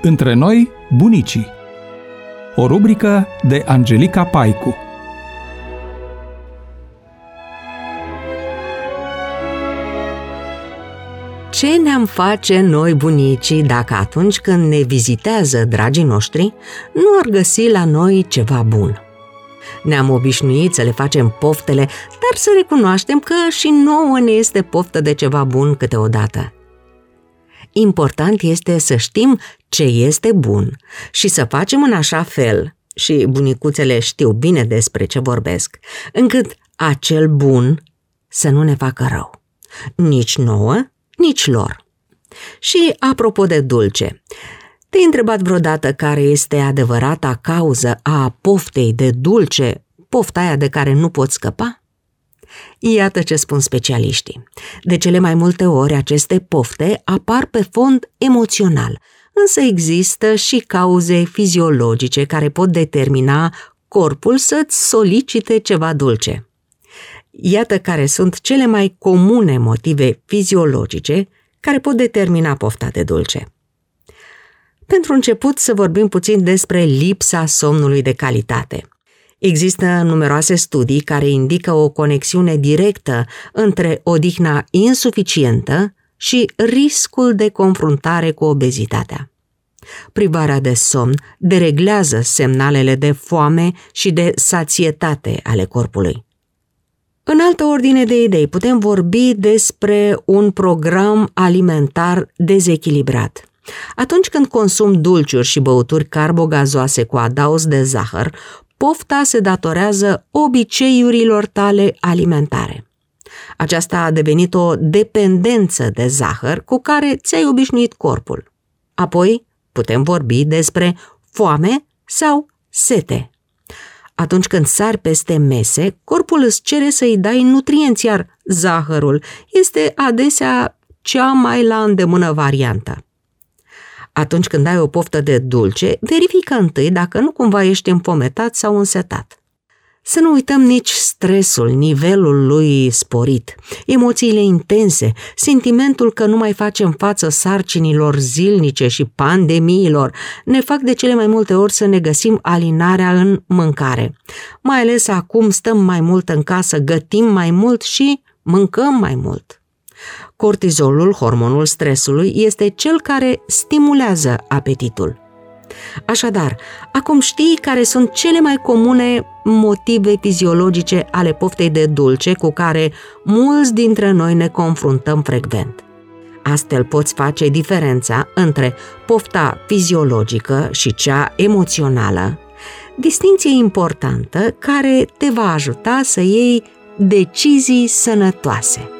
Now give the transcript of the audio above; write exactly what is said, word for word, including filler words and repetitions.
Între noi, bunicii. O rubrică de Angelica Paicu. Ce ne-am face noi bunicii dacă atunci când ne vizitează dragii noștri, nu ar găsi la noi ceva bun? Ne-am obișnuit să le facem poftele, dar să recunoaștem că și nouă ne este poftă de ceva bun câteodată. Important este să știm ce este bun și să facem în așa fel, și bunicuțele știu bine despre ce vorbesc, încât acel bun să nu ne facă rău, nici nouă, nici lor. Și apropo de dulce, te-ai întrebat vreodată care este adevărata cauză a poftei de dulce, pofta aia de care nu poți scăpa? Iată ce spun specialiștii. De cele mai multe ori aceste pofte apar pe fond emoțional, însă există și cauze fiziologice care pot determina corpul să-ți solicite ceva dulce. Iată care sunt cele mai comune motive fiziologice care pot determina pofta de dulce. Pentru început să vorbim puțin despre lipsa somnului de calitate. Există numeroase studii care indică o conexiune directă între odihna insuficientă și riscul de confruntare cu obezitatea. Privarea de somn dereglează semnalele de foame și de sațietate ale corpului. În altă ordine de idei, putem vorbi despre un program alimentar dezechilibrat. Atunci când consumi dulciuri și băuturi carbogazoase cu adaos de zahăr, pofta se datorează obiceiurilor tale alimentare. Aceasta a devenit o dependență de zahăr cu care ți-ai obișnuit corpul. Apoi putem vorbi despre foame sau sete. Atunci când sari peste mese, corpul îți cere să-i dai nutrienți, iar zahărul este adesea cea mai la îndemână variantă. Atunci când ai o poftă de dulce, verifică întâi dacă nu cumva ești înfometat sau însetat. Să nu uităm nici stresul, nivelul lui sporit, emoțiile intense, sentimentul că nu mai facem față sarcinilor zilnice și pandemiilor ne fac de cele mai multe ori să ne găsim alinarea în mâncare. Mai ales acum stăm mai mult în casă, gătim mai mult și mâncăm mai mult. Cortizolul, hormonul stresului, este cel care stimulează apetitul. Așadar, acum știi care sunt cele mai comune motive fiziologice ale poftei de dulce cu care mulți dintre noi ne confruntăm frecvent. Astfel poți face diferența între pofta fiziologică și cea emoțională, distinție importantă care te va ajuta să iei decizii sănătoase.